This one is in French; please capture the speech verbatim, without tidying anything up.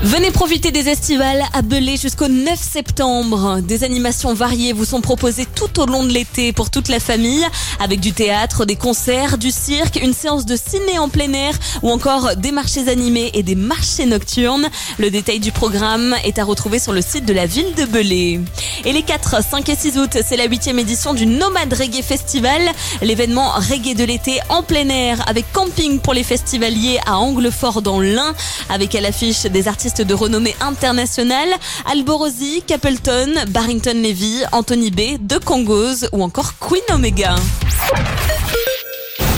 Venez profiter des estivales à Belay jusqu'au neuf septembre. Des animations variées vous sont proposées tout au long de l'été pour toute la famille, avec du théâtre, des concerts, du cirque, une séance de ciné en plein air ou encore des marchés animés et des marchés nocturnes. Le détail du programme est à retrouver sur le site de la ville de Belay. Et les quatre, cinq et six août, c'est la huitième édition du Nomade Reggae Festival, l'événement reggae de l'été en plein air avec camping pour les festivaliers à Anglefort dans l'Ain, avec à l'affiche des artistes de renommée internationale, Alborosie, Capleton, Barrington Levy, Anthony B, The Congos ou encore Queen Omega.